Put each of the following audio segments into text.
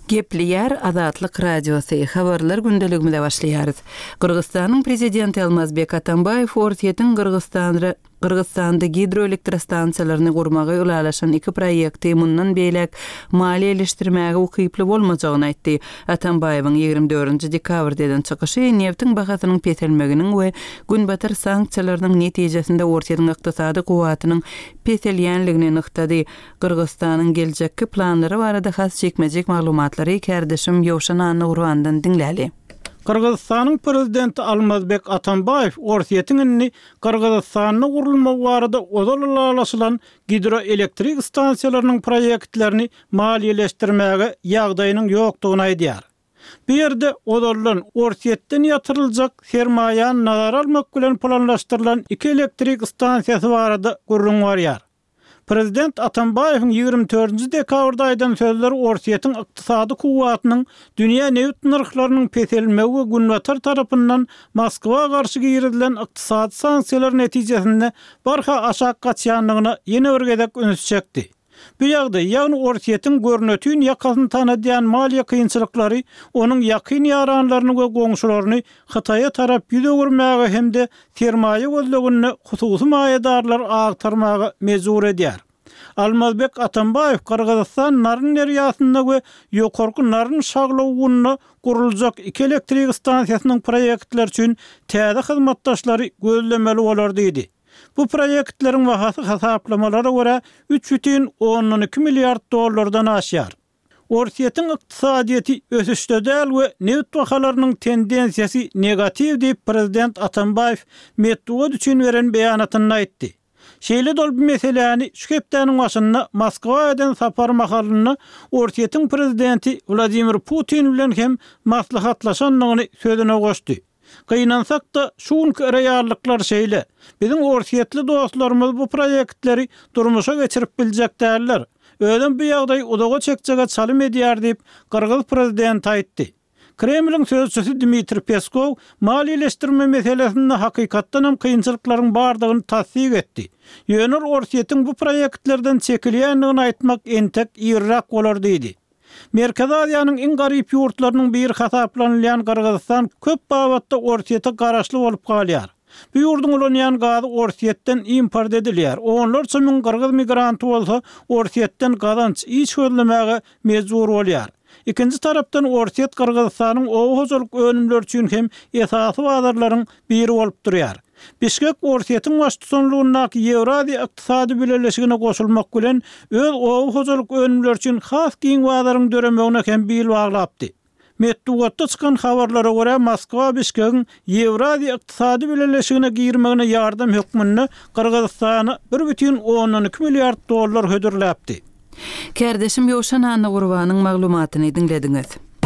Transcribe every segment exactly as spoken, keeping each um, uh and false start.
Gepli-yer Azatlyk Radiosu habarlar gündeligimizde başlaýarys. Kyrgyzstanyň prezidenti Almazbek Atambayew Ortiýetiň Kyrgyzstanda Kyrgyzstanda hidroelektrostansiýalaryny gurmagy ulalaşan iki proýekti mundan beýlek maliýeleşdirmäge ukyply bolmajagyny aýtdy. Atambayewiň ýygrimi dördünji dekabrdan çykyşy neftiň bahasynyň peselmeginiň we günbatar sanksiýalarynyň netijesinde Ortiýetiň ykdysady kuwatynyň peselýänligini nyktady. Kyrgyzstanyň geljekki planlary barada has çekmejek maglumatlary Kärdeşim Ýowşan Anurwandan dinläli. Kırgızstanyň prezidenti Almazbek Atambayew Ortiýetiň Kırgızstanyň gurulmagy barada ozalalaşylan hidroelektrik stansiýalarynyň proýektlerini maliýeleşdirmäge ýagdaýynyň ýokdugyny aýdýar. Bu ýerde ozalan Ortiýetden ýatyryljak sermaýany nazara almak bilen planlaşdyrylan iki elektrik stansiýasy barada gurrun barýar. Prezident Atambayewiň ýygrimi dördünji dekabrda aýdan sözleri Ortiýetiň ykdysady kuwatynyň dünýä neft narhlarynyň peselmegi günbatar tarapyndan Moskwa garşy girilen ykdysady sanksiýalar netijesinde barha aşak gaçýanlygyna ýene bir gezek öňüs çekdi. Bu ýagdaý ýagny Ortiýetiň görnetýän ýakasyny tanadýan maliýe kynçylyklary onuň ýakyn ýaranlaryny we goňşularyny Hytaýa tarap ýüze görmäge hemde sermaýe gözlegini hususy maýadarlar agtarmagy mejbur edýär. Almazbek Atambayew Kırgızstan naryn derýasynda we ýokarky naryn şaglawyny guruljak iki elektrik stansiýasynyň proýektleri üçin täze hyzmatdaşlary gözlemeli bolar diýdi. Bu proýektleriň bahasy hasaplamalara görä üç бүтүн onuň iki milliard dollardan aşýar. Ortiýetiň ykdysadyety ösüşde däl we neft bahalarynyň tendensiýasy negativ diýip prezident Atambayew Medwedew üçin beren beýanatyny aýtdy. Şeýle dol bu meseleni şu hepdeniň başynda Moskwadan sapar mahalyny Ortiýetiň prezidenti Vladimir Putin bilen hem maslahatlaşanlygyny sözüne goşdy. Kıynansak da şuňky reallyklar şeýle. Biziň Ortiýetli dostlarymyz bu proýektleri durmuşa geçirip biljek däller. Öýdem bu ýagdaý odaga çekjege çalym edýär diýip Kyrgyz prezidenti aýtdy. Kremliň sözçüsü Dmitri Peskov maliýeleşdirme meselesinde hakykatdan hem kynçylyklaryň bardygyny tasdik etdi. Ýöner Ortiýetiň bu proýektlerden çekilýänligini aýtmak entek ýyrrak bolar diýdi. Merkezi Aziýanyň iň garyp ýurtlarynyň biri hasaplanylýan Kyrgyzstan köp babatda Ortiýete garaşly bolup galýar. Bu ýurdun ulanýan gazy Ortiýetden import edilýär. Onlar üçin Kyrgyz migranty bolsa Ortiýetden gazanç iç gözlemäge mejbur bolýar. İkinci tarapdan Ortiýet Kyrgyzstanyň owahajalyk önümleri üçin hem esasy bazarlaryň biri bolup durýar. Bişkek Ortiýetiň başçylygynyň Ýewraziýa ykdysady birleşigine goşulmak bilen öz owahajalyk önümleri üçin has giň bazarlaryň döremegine hem bil baglapdy. Medwedew çykan habarlara görä Moskwa Bişkekiň Ýewraziýa ykdysady birleşigine girmegine ýardam hökmüni Kyrgyzstana bir бүтүn onuň iki milliard dollar hödürläpdi. Kärdeşim Ýowşan Anurwanyň maglumatyny dinlediňiz.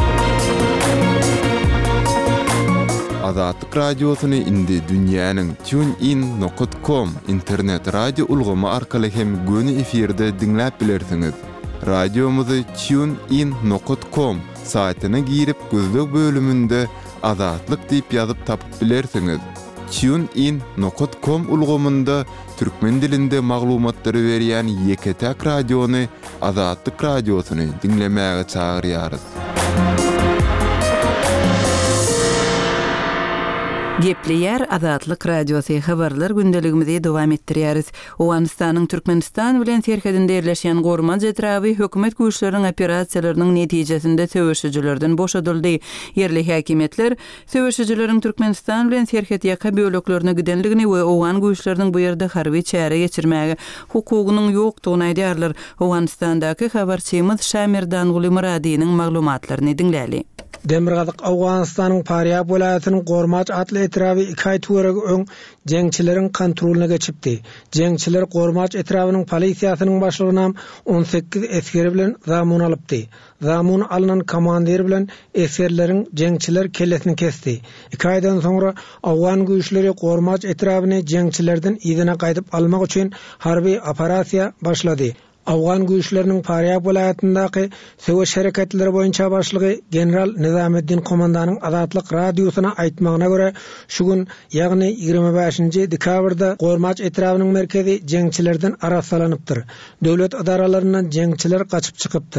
Azatlyk radiosyny indi dünýäniň TuneIn nokta com internet radio ulgamy arkaly hem göni efirde dinläp bilersiňiz. Radiomuzy TuneIn nokta com saýtyna girip gözlek bölümünde Azatlyk diýip ýazyp tapyp bilersiňiz. TuneIn nokta com ulgamynda türkmen dilinde maglumatlary berýän Ýeketäk radiony Azatlyk radiosyny dinlemäge çagyrýarys. Gepli-yer Azatlyk Radiosu habarlar gündeligimizi dowam etdirýäris. Owganistanyň Türkmenistan bilen serhedinde ýerleşýän gorman etrawy hökümet güýçleriniň operasiýalarynyň netijesinde söwüşçilerden boşadyldy. Yerli häkimetler söwüşçileriň Türkmenistan bilen serhed ýaka böleklerine gidenligini we owgan güýçleriniň bu ýerde harby çäre geçirmäge hukugynyň ýokdugyny aýdýarlar. Owganistandaky habarçymyz Şamirdan Gulimuradynyň maglumatlaryny dinläli. Demirgazyk Awganistanyň Paryab welaýatynyň Gormaç atly etrawy iki aý töregi öň jeňçileriň kontrolyna geçipdi. Jeňçiler Gormaç etrawynyň polisiýasynyň başlygyna on sekiz esgeri bilen zamun alypdy. Zamun alynan komandir bilen esgerleriň jeňçiler kellesini kesdi. iki aýdan soňra Awgan güýçleri Gormaç etrawyny jeňçilerden ýygyna gaýdyp almak üçin harby operasiýa başlady. Awgan güýçleriniň Paryab welaýatyndaky söwüş hereketleri boýunça başlygy general Nizameddin komandanyň Azatlyk radiosyna aýtmagyna görä, şu gün ýagny ýygrimi beşinji dekabrda Gormaç etrawynyň merkezi jeňçilerden arassalanypdyr. Döwlet idaralarynyň jeňçiler gaçyp çykypdyr.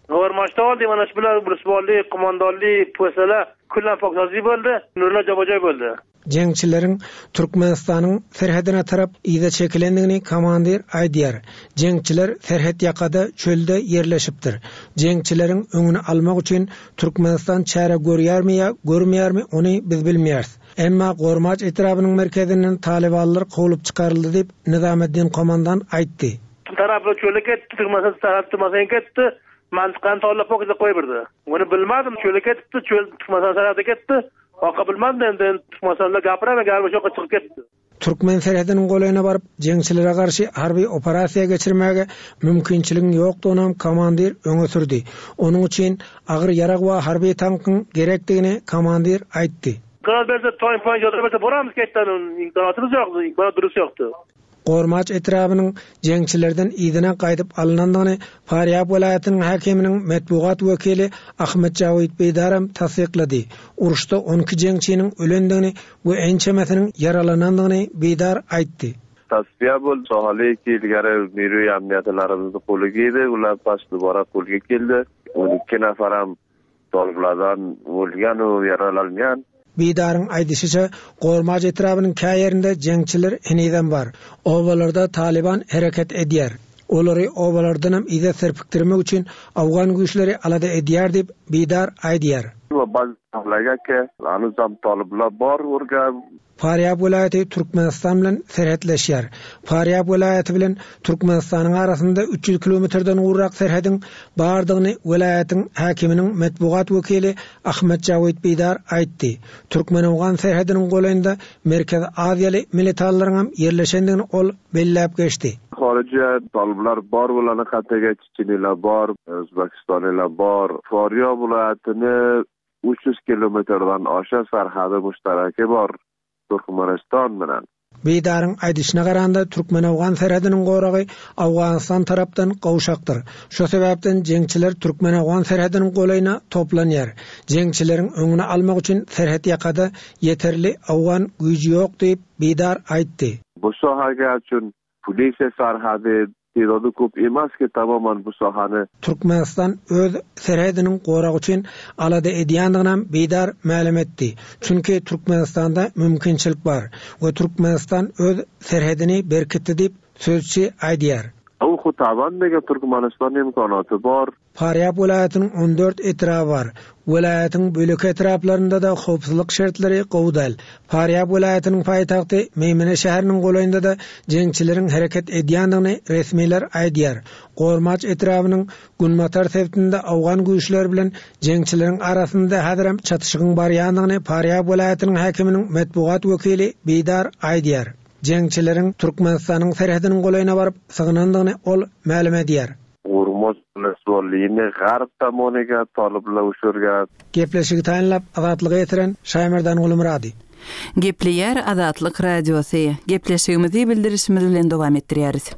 Gormaçda oldu, mana şu bilen Brusbolli, komandolli, pusala, kullan faktazi boldy, nurla jabajoy boldy. Jengçilerin Türkmenistanyň serhedine tarap ýa-da çekilendigini komandir aýdýar. Jengçiler serhed ýakada çölde yerleşipdir. Jengçilerin öňüni almak üçin Türkmenistan çäre görýärmi ýa görmeýärmi ony biz bilmeýäris. Emma Gormaç etrabynyň merkezinden talibanlar goýup çykaryldy diýip Nizameddin komandan aýtdy. Taraply çölde ketdi, Türkmenistan tarapy masaň ketdi. Mantıkan tollap okuyda koyberdi. Onu bilmedim, çölü ketdi, çöl Türkmenistan tarafı ketdi. Oka bilmedim, enden Türkmenistan'da gapıra ve galiba çok çıkıp ketdi. Türkmen serhedinin golayına barıp, jengçilere karşı harbi operasiya geçirmege mümkinçiliğin yoktuğunam komandir öňe sürdi. Onun için ağır yarak ve harbi tankın gerektiğini komandir aýtdy. Kral berse toyun poyun jodra berse boramız ketdi, imkanatımız yoktu, imkanat durus yoktu. Gormaç etrabynyň jengçilerden ýygyna gaýdyp alynandygyny Faryab welaýatynyň hakiminiň metbugat wekili Ahmet Jawid Beydaram tasdiqlady. Uruşda on iki jengçiniň ölendigini we ençemesiniň yaralanandygyny Beydar aýtdy. Tasfiya bol sohaly ki ilgari niru amniyatlarymyzy goly giydi, ular pas dubara golga keldi. on iki nafaram tolblardan ölgen we yaralanýan. Beydarın aýdysyça Gormaç etrabynyň käýerinde jengçiler eniden bar. Obalarda Taliban hereket edýär. Olary obalardan hem ýa serpikdirmek üçin Awgan güýçleri alada edýär diýip Beydar aýdýar. Baz ahlagake anuzam taliblar bar urga. Faryab welaýaty Türkmenistan bilen serhetleşýär. Faryab welaýaty bilen Türkmenistanyň arasynda üç yüz kilometrden urak serhedin bardygyny welaýatyň hakiminiň metbugat wekili Ahmet Jawid Beydar aýtdy. Türkmen-Awgan serhediniň golanynda Merkez Aziýaly militarlaryň yerleşendigini ol belläp geçdi. Harici taliblar bar bolany hatda Çinliler bar, Özbekistanylar bar. Faryab welaýatyny üç yüz kilometrden aşağı serhady müştereke bar. Türkmenistan bilen. Beydarın aýdyşyna garanda Türkmen-Awgan serhediniň goragy Awganistan tarapdan gowşakdyr. Şo sebäpden jengçiler Türkmen-Awgan serhediniň golayna toplanýar. Jengçileriň öňüne almak üçin serhed ýakada ýeterli Awgan güýji ýok diýip Beydar aýtdy. Bu sohaga üçin polisiýa serhady Tiradu köp emas ki tamamen bu sahany Türkmenistan öz serhediniň goragy üçin alada edýändigini Beydar ma'lum etdi. Çünki Türkmenistanda mümkinçilik bar we Türkmenistan öz serhedini berkitdi diýip sözçi aýdýar. O hutaban dege Türkmenistan imkanaty bar. Faryab welaýatynyň on dört etraby bar. Welaýatyň bölek etraplarynda da howpsuzlyk şertlери gowdal. Faryab welaýatynyň paýtagty Meýmene şäheriniň golaýynda da jengçileriň hereket edýändigini resmiler aýdýar. Gormaç etrabynyň Gunmatar septinde Awgan güýçleri bilen jengçileriň arasynda häzirem çatışygyň barýandygyny Faryab welaýatynyň hakiminiň metbugat wekili Beydar aýdýar. Jengçileriň Türkmenistanyň serhediniň golaýyna baryp sygnandygyny ol ma'lum edýär. Gormaç Brusbollyny garp tamonyga taliblar uşurga. Gepleşigi taýinlap azatlygy ýetiren Şaýmerdan Gulumrady. Gepleýär Azatlyk radiosy. Gepleşigimizi bildirişimiz bilen dowam etdirýäris.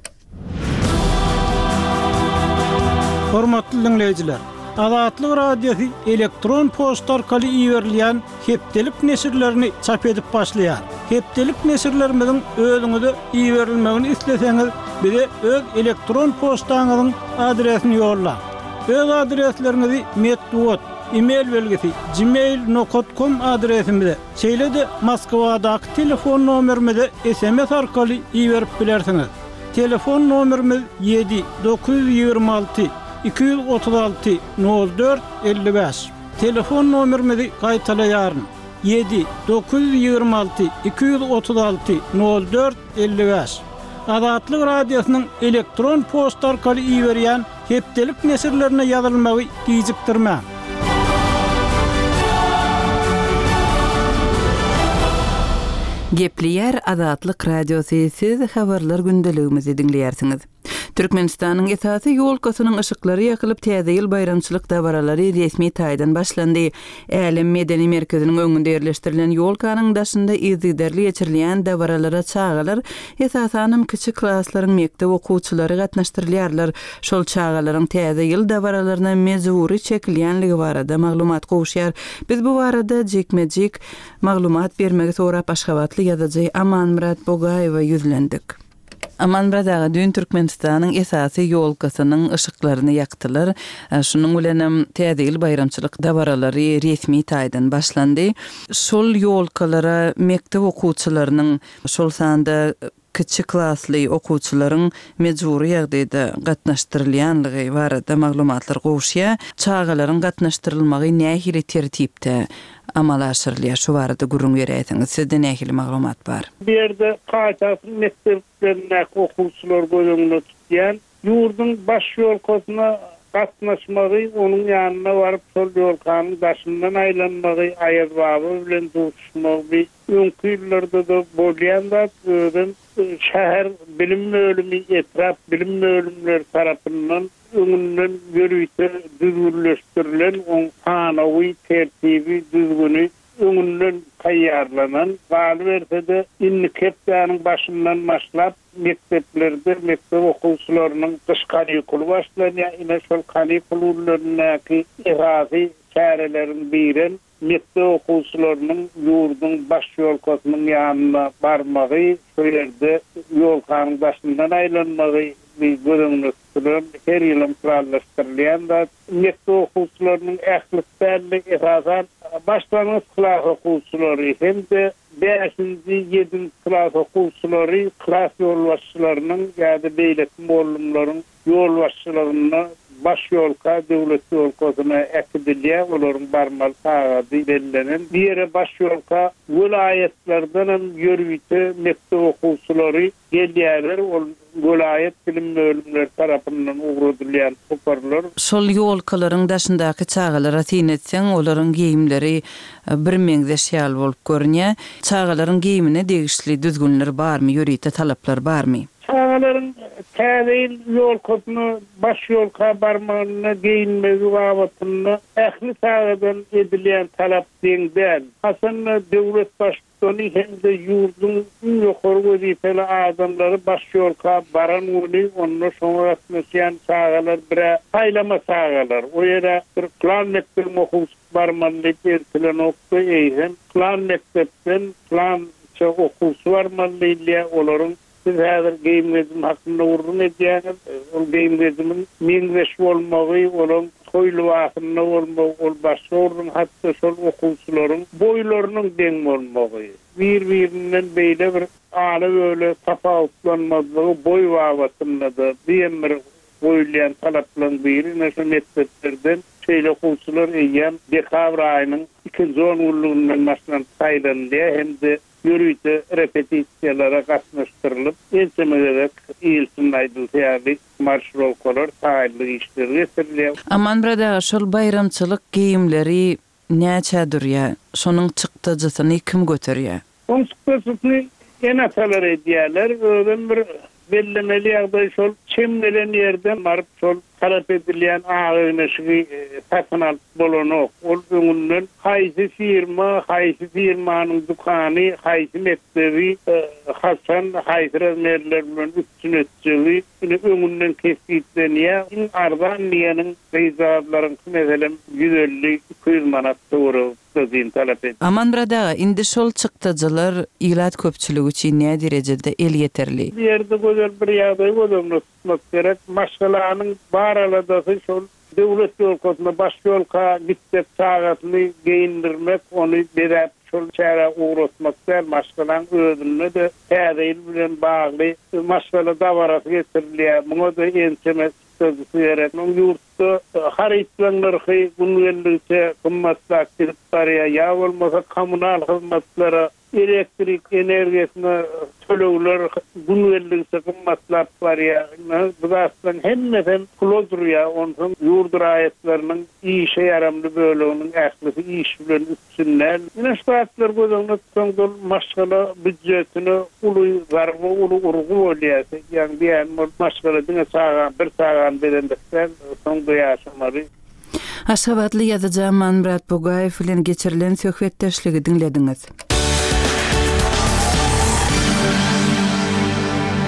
Hormatly dinleýijiler, Azatlyk radiosu elektron poçta arkaly iýerilýän hepdelik nesirlerini çap edip başlaýar. Hepdelik nesirlerimiziň özüňize iýerilmegini isleseňiz, bize öz elektron poçtaňyzyň adresini ýolla. Öz adreslerinizi metbuat, e-mail belgisi gmail nokta com adresimize, şeýle-de Moskwadaky telefon nomerimize S M S arkaly iýerip bilersiňiz. Telefon nomerimiz yedi dokuz yüz ýigirme alty iki yüz otuz alty nol dört elli beş. Telefon nomerimizi gaýtalaýaryn. yedi dokuz yüz ýigirme alty iki yüz otuz alty nol dört elli beş. Azatlyk radiosynyň elektron poçta arkaly iýerýän hepdelik nesirlerine ýazylmagy gijikdirmä. Gepleýär Azatlyk radiosy, siz habarlar gündeligimizi dinleýärsiňiz. Türkmenistanyň esasy ýolkasynyň ışıklary ýakylyp täze ýyl bayramçylyk dawaralary resmi taýdan başlandy. Älim medeni merkeziniň öňünde ýerleşdirilen ýolkanyň daşynda izdiderli geçirilýän dawaralara çağalar esasanym kiçik klasslaryň mektep okuwçylary gatnaşdyrylýarlar. Şol çağalaryň täze ýyl dawaralaryna mezuri çekilýänligi barada maglumat gowşýar. Biz bu barada jekmejek maglumat bermegi sorap Aşgabatly ýazyjy Aman Murat Bogaýewa ýüzlendik. Aman bradaga dün Türkmenistanyň esasy ýolkasynyň ışıklaryny ýakdylar. Şunuň bilen täze bayramçylyk dabaralary resmi taýdan başlandy. Şol ýolkalara mektep okuwçylarynyň şol sanda kiçik klasly okuwçylaryň mejburi ýagdaýda gatnaşdyrylýanlygy barada maglumatlar gowşýa. Çağalaryň gatnaşdyrylmagy nähili tertipde amal aşyrylýar, şu barada gurrun beräýsiňiz. Sizde nähili maglumat bar? Bir ýerde gaýtasy mekteplerine okuwçylar gözüňde tutýan ýurdun baş ýolkasyna gatnaşmagy, onuň ýanyna baryp şol ýolkanyň başyndan aýlanmagy, aýazbaby bilen duşmagy öňkü ýyllarda da bolýan da şäher bilim bölümi, etraf bilim bölümleri tarapyndan öňünden ýörüýte düzgünleşdirilen oň sanawy tertibi düzgünü öňünden taýýarlanan, galy bersede innikepdäniň başyndan başlap mekteplerde mektep okuwçylarynyň kış kanikuly başlanýar, ine şol kanikullarynyňky ihrazy çärelerini biren mektep okuwçylarynyň ýurdun baş ýolkasynyň ýanyna barmagy, şu ýerde ýolkanyň başyndan aýlanmagy bir görüňüz tutulan her ýylym planlaşdyrylýan da mektep okuwçylarynyň ähli ihrazat başlangyç klas okuwçylary hem-de beşinji ýedinji klas okuwçylary klas ýolbaşçylarynyň ýa-da beýlek muallimlaryň ýolbaşçylaryna baş ýolka döwlet ýolkasyna ekdilýär, olaryň barmal tagady bellänen bir baş ýolka vilayetlerden hem ýörüýte mektep okuwçylary gelýärler, ol vilayet bilim bölümleri tarapyndan ugrudylýan toparlar. Şol ýolkalaryň daşyndaky çağalara tin etseň, olaryň giyimleri bir meňzeş ýal bolup görnýär. Çağalaryň giyimine degişli düzgünler barmy, ýörüýte talaplar barmy? Çağalaryň täze ýolkasyny baş ýolka barmagyna giyinmegi wagtyny ähli çağadan edilýän talap deňden. Hasan döwlet başçylygy hem-de ýurdun ýokary wezifeli adamlary baş ýolka baran uly, onu şoňa gatnaşýan çağalar bir taýlama çağalar. O ýere bir plan mektep okuwçy barmanlyk ertilen okdy, eýhem plan mektepden plan okuwçy barmanlyk olaryň siz häzir giyimlezim hakynda urrun edýäňiz, ol giyimlezimin meňzeş bolmagy, olaň toýly wagtyna bolmagy, ol başga urrun hatda şol okuwçylaryň boýlarynyň deň bolmagy. Bir-birinden beýle bir ala böyle tapawutlanmadygy boý wagtyna da diýenler goýulýan talaplaryň biri näşe mekteplerden şeýle okuwçylar eýýän dekabr aýynyň ikinji onurlugyndan başlan taýlandy, hem-de ýörüýte repetisiýalara gatnaşdyrylyp, ensemederek ýylsyn aýdylýar, marşrolkalar, taýly işler getirilýär. Aman brada, şol bayramçylyk giyimleri näçe durýar? Şonuň çykdyjysyny kim göterýär? Onuň çykdyjysyny enatalar edýärler, öňden bir bellemeli ýagdaý şol çemlenen ýerden baryp şol talap edilýän agynyşy satyn alyp bolanok. Ol öňünden haýsy firma, haýsy firmanyň dukany, haýsy mektebi, hasan haýsy merler bilen üçin ötjegi, öňünden kesiplenýär. In ardan diýeniň reýzatlaryň meselem yüz elli iki yüz manat doğru dözin talap edilýär. Aman brada, indi şol çykdyjylar ýylat köpçüligi üçin näme derejede el ýeterli? Bir ýerde gözel bir ýagdaý bolmaly gerek. Maşgalanyň baraladaky şol döwlet ýolkasyna baş ýolka gitmek çağatly geyindirmek, ony berip şol çäre uğratmak der, maşgalan özüne de täze bilen bagly maşgala dabarasy getirilýär. Muňa da ensemes sözü gerek. Muň ýurtda harytlanlar günlükçe kymmatly kirip barýar, ýa bolmasa kommunal hyzmatlara elektrik energiýasyna tölegler günlükçe kymmatly barýar. Bu aslında hemmeden kulodurya, onun ýurt raýatlarynyň işe yaramly bölüminiň ählisi iş bilen üstünler. Ine ştatlar gözüňde tutýan maşgala büdjetini uly garby uly urgu bolýar. Ýani diýen maşgala diňe sagan bir sagan berendikden soňda ýaşamary. Aşgabatly ýazyjy Aman Murat Bogaýew bilen geçirilen söhbetdeşligi diňlediňiz.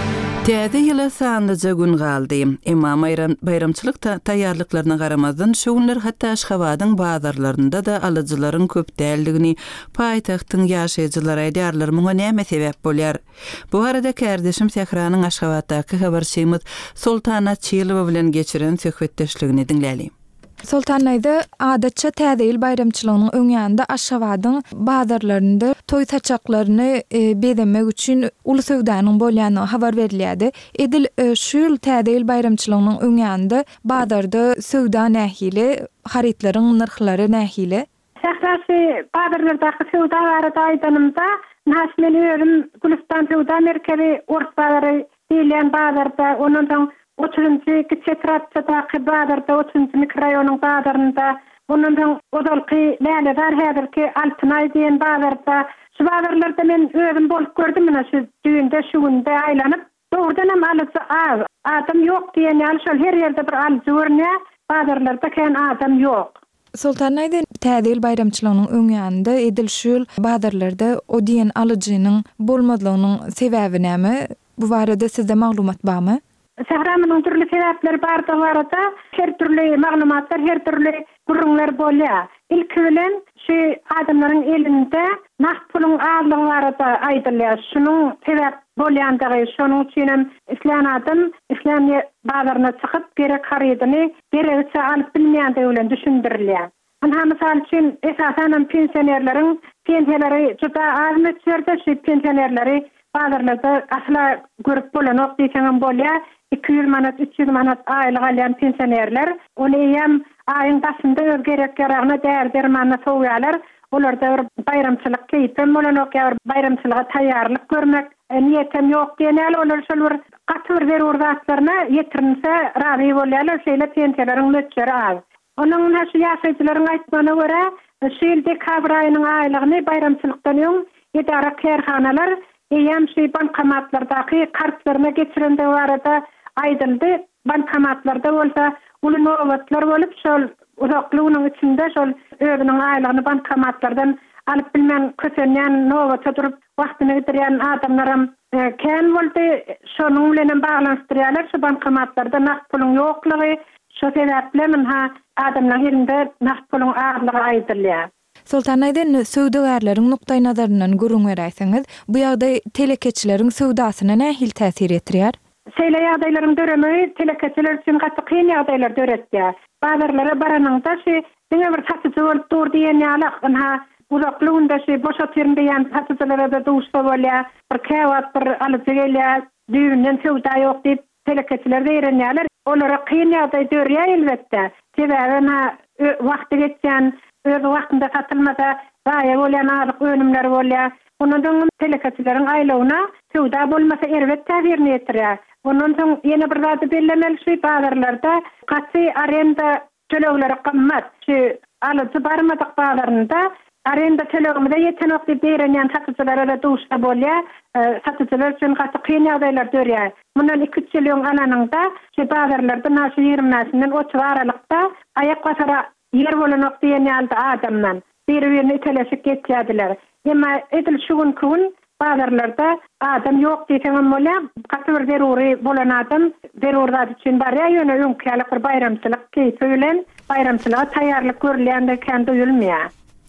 Täze ýyla sanlyja gün galdy. Emma bayram bayramçylyk taýýarlyklaryna garamazdan şoňlar hatda Aşgabatyň bazarlarynda da alyjylaryň köp däldigini paýtagtyň ýaşaýjylary aýdarlar muňa näme sebäp bolýar? Bu arada kardeşim Sehranyň Aşgabatdaky habarçymyz Sultana Çylyba bilen geçiren söhbetdeşligini dinläli. Sultanayda adatça täze ýyl bayramçylygynyň öňýände Aşgabatyň bazarlarynda toý taçaklaryny e, bedemek üçin uly söwdanyň bolýany habar berilýärdi. Edil e, şu ýyl täze ýyl bayramçylygynyň öňýände bazarda söwda nähili, haritlaryň narhlary nähili? Şäherçi bazarlardaky söwda barada aýdanymda näsmen öýüm Gülistan söwda merkezi ortary diýilen bazarda onuň soň otuzunçy Kiçetratçydaky bazarda otuzunçy mikrorayonyň bazarynda onuň soň Odalky Läledar häzirki Altynay diýen bazarda şu bazarlarda men özüm bolup gördüm mena şu düýünde şu günde aýlanyp dogrudan hem alyjy az adam ýok diýen ýaly şol her ýerde bir alyjy görnýär bazarlarda ken adam ýok. Sultanayda täze ýyl bayramçylygynyň öňýände edil şu ýyl bazarlarda o diýen alyjynyň bolmadlygynyň sebäbi näme? Bu barada sizde maglumat barmy? Şäherimiň türlü sebäpleri barda barada her türlü maglumatlar, her türlü gurrunlar bolýar. İlk bilen şu adamlaryň elinde naqd puluň azlygy barada aýdylýar. Şunuň sebäp bolýandygy, şonuň üçin islan adam islam bazaryna çykyp gerek harydyny gerekçe alyp bilmeýändigi bilen düşündirilýär. Ana mysal üçin esasen pensionerleriň pensiýalary juda az meçherde şu pensionerleri bazarlarda asla görüp bolanok diýen bolýar. iki yüz manat, üç yüz manat aýlyk alýan pensionerler, ony hem aýyň başynda öz gerekleriňe däl dermanna soýýarlar. Olarda bir bayramçylyk keýpem bolanok ýa-da bayramçylyga taýýarlyk görmek niýetem ýok diýenler, olar şol bir gatyr zerurdatlaryna ýetirinse razy bolýarlar, şeýle pensiýalariň möçleri az. Onuň näşe ýaşaýjylaryň aýtmagyna görä, şu ýyl dekabr aýynyň aýlygyny bayramçylykdan öň edara kerhanalar hem şu bankomatlardaky kartlaryna geçirende barada aýdyldy. Bankomatlarda bolsa uly nowatlar bolup şol uzaklygynyň içinde şol özüniň aýlygyny bankomatlardan alyp bilmän köçenýän nowata durup wagtyny bitirýän adamlaram e, ken boldy. Şonuň bilen baglanşdyrýarlar şu bankomatlarda naqd puluň ýoklugy, şu sebäple men ha adamlaryň elinde naqd puluň azlygy aýdylýar. Sultanayda söwdagärleriň nukdaý nazaryndan görüň beräýsiňiz, bu ýagdaý telekeçileriň söwdasyna nähil täsir etdirýär? Şeýle ýagdaýlaryň döremi telekeçiler üçin gatly kyn ýagdaýlar döretýär. Bazarlara baranňda şu diňe bir satyjy bolup dur diýen ýaly ha uzaklygynda şu boşa tirndiýän satyjylara da duşsa bolýar, bir käwat bir alyjy gelýär, düýünden söwda ýok diýip telekeçiler berenýärler. Olara kyn ýagdaý dörýär elbetde. Sebäbi ha wagty geçýän öz wagtynda satylmasa gaýa bolýan azyk önümler bolýar. Onuň telekeçileriň aýlygyna söwda bolmasa elbetde täsir etdirýär. Onuň soň ýene bir zat bellemeli şu bazarlarda gaty arenda tölegleri qymmat. Şu alyjy barmadyk bazarynda arenda tölegimde ýetenok diýip berenýän satyjylara da duşsa bolýar. Satyjylar üçin gaty kyn ýagdaýlar dörýär. Mundan iki üç ýyl ananyňda şu bazarlarda näşe ýygrymasinden otuz aralykda ayak basara yer bolanok diýen ýalda adamdan bir-birini iteleşip geçýärdiler. Emma edil şu gün kun bazarlarda adam ýok diýen bolýar, gaty bir zeruri bolan adam zerurlar üçin barýar ýöne öňkälek bir bayramçylyk keýfi bilen bayramçylyga taýýarlyk görülýände kendi ýülmeýär.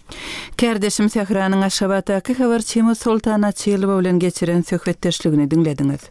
Kardeşim Sehranyň Aşgabatdaky habarçymyz Sultana Çylyba bilen geçiren söhbetdeşligini dinlediňiz.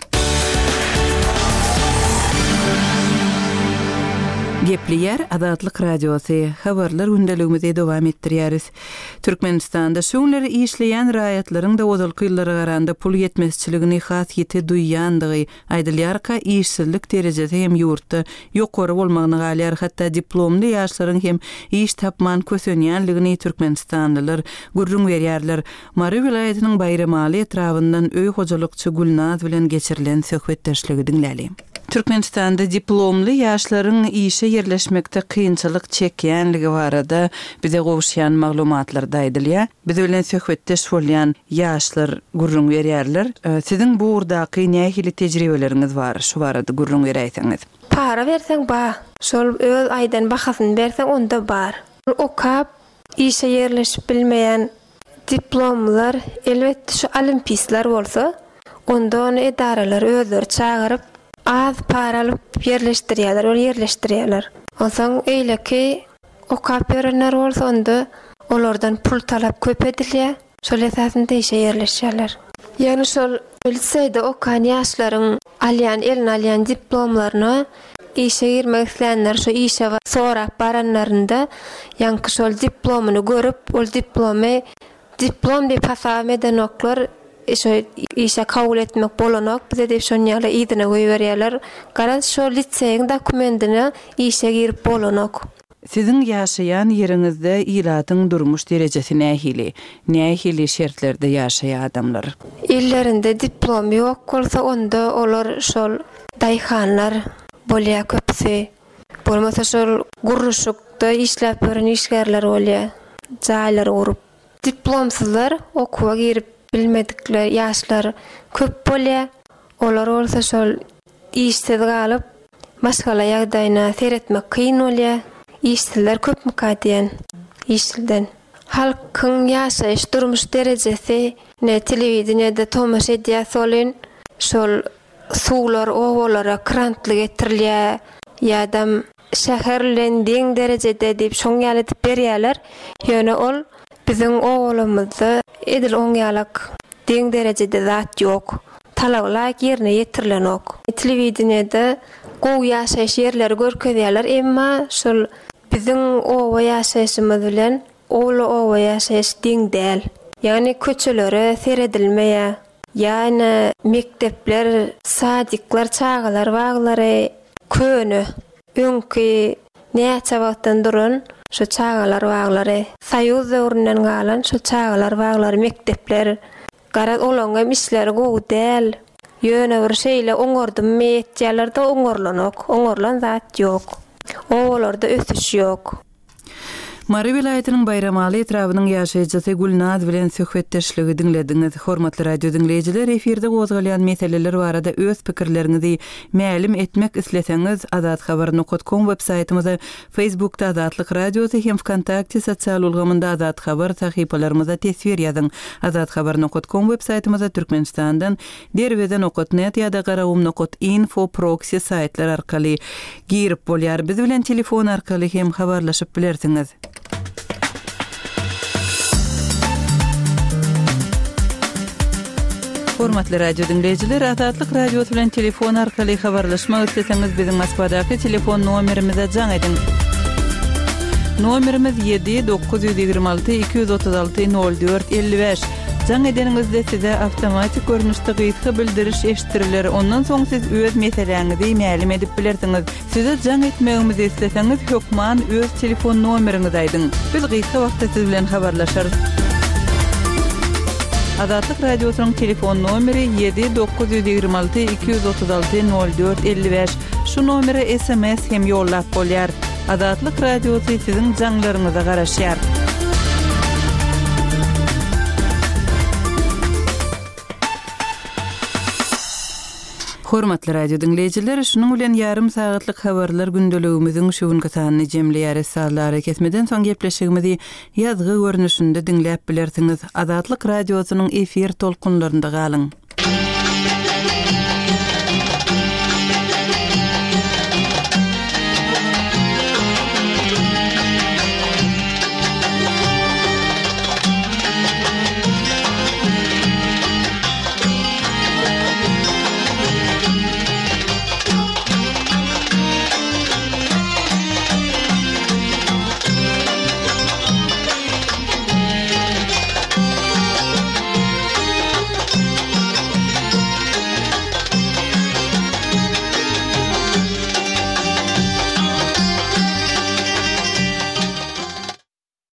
Gepliyer Adatlyk Radiosu habarlar gündeligimizi dowam etdirýäris. Türkmenistanda şoňlary işleýän raýatlaryň da ozalky ýyllary garanda pul ýetmezçiligini hasýeti duýýandygy aýdylýar-ka işsizlik derejesi hem ýurtda ýokary bolmagyny galýar, hatda diplomly ýaşlaryň hem iş tapman kösenýänligini türkmenistanlylar gurrun berýärler. Mary vilayatynyň Bayramaly etrawyndan öý hojalykçy Gulnaz bilen geçirilen söhbetdeşligi dinläli. Türkmenistanda diplomly ýaşlaryň işe yerleşmekde kıyınçılık çekýänligi barada bize gowuşýan maglumatlarda aýdylýar. Biz bilen söhbetdeş bolýan ýaşlar gurrun berýärler. Siziň bu urdaky nähili tejribeleriňiz bar? Şu barada gurrun berýärsiňiz. Para berseň ba, şol öz aýdan bahasyny berseň onda bar. Okap işe yerleşip bilmeýän diplomlar elbetde şu olimpistler bolsa, Ondan edareler özleri çağırıp az para alıp yerleştiriyorlar, ol yerleştiriyorlar. Ondan öyle ki o kapıranlar olsa onda olardan pul talap köp edilýär. Şol esasında işe yerleşýärler. Yani şol liseyde okan yaşların alyan, elin alyan diplomlarını işe girmek isteyenler şu işe sonra baranlarında yankı şol diplomunu görüp ol diplomu diplom diye pasam eden oklar işe, işe kabul etmek bolanok bize de şonyala idine koyuverýärler. Garaz şol liseyin dokumentini işe girip bolanok. Sizin yaşayan yerinizde ilatyň durmuş derecesi nähili, nähili şertlerde yaşayan adamlar? İllerinde diplom yok bolsa onda olar şol daýhanlar bolýar köpsi. Bolmasa şol gurruşukda işläp gören işgärler bolýar, jaýlar gurup. Diplomsuzlar okuwa girip bilmedikler ýaşlar köp bolýar. Olar bolsa şol işsiz galyp maşgala ýagdaýyna seretmek kyn bolýar. İşsizler köp mü kadiyen işsizden. Halkın yaşayış durmuş derecesi ne televizyonda tomaş edýär solun şol suwlar owalara krantly getirilýär ýa-da şäherlendiň derecede diýip şoň ýaly berýärler. Ýöne ol biziň owalymyzda edil oňýalyk diň derecede zat ýok. Talawlar ýerine ýetirilenok. Televizyonda gowy ýaşaýyş ýerleri görkezýärler, emma şol bizim owa ýaşaýyşymyz bilen ola owa ýaşaýyş diň däl. Ýani köçelere seredilmeýär. Ýani mektepler, sadyklar, çağalar, baglary köni. Öňki näçe wagtdan duran şu çağalar, baglary Soýuz döwründen galan şu çağalar, baglary mektepler garaz olaňa işleri gowy däl. Ýöne bir şeýle oňordym meýetýärler da oňorlanok, oňorlan zat ýok. Owalarda ösüş yok. Mary vilayatynyň Bayramaly etrawynyň ýaşaýjysy Gulnaz bilen söhbetdeşligi dinlediňiz. Hormatly radio dinleýijiler, efirde gozgalýan meseleler barada öz pikirleriňizi mälim etmek isleseňiz, azat habar nokta com web saýtymyza, Facebookda Azatlyk Radiosu hem Wkontakte sosial ulgamynda Azat Habar sahypalarymyza tesvir ýazyň. azat habar nokta com web saýtymyza Türkmenistandan derweden nokta net ýa-da garawum nokta info proxy saýtlar arkaly girip bolýar. Biz bilen telefon arkaly hem habarlaşyp bilersiňiz. Hormatly radio dinleyijiler, Azatlyk Radiosu bilen telefon arkaly habarlaşmak isleseňiz biziň Moskvadaky telefon nomerimize jaň edin. Nomerimiz yedi dokuz yüz ýygrima alty iki yüz otuz alty nol dört elli beş. Jaň edeningizde size awtomatik görnüşde gyýyky bildiriş eşitiriler. Ondan soň siz öz meseleňizi mälim edip bilersiňiz. Size jaň etmegimizi isleseňiz hökman öz telefon nomeriňizi aýdyň. Biz gyýyky wagtda siz bilen habarlaşarys. Azatlyk Radiosunyň telefon nomeri yedi dokuz yüz ýygrima alty iki yüz otuz alty nol dört elli beş. Şu nomere S M S hem ýollap bolýar. Azatlyk Radiosu siziň jaňlaryňyza garaşýar. Hormatly radio dinleyijiler, şunuň bilen ýarym sagatlyk habarlar gündeligimiziň şu günkü sanyny jemleýär. Sallary kesmeden soň gepleşigimizi ýazgy görnüşinde dinläp bilersiňiz. Azatlyk Radiosunyň efir tolkunlarynda galyň.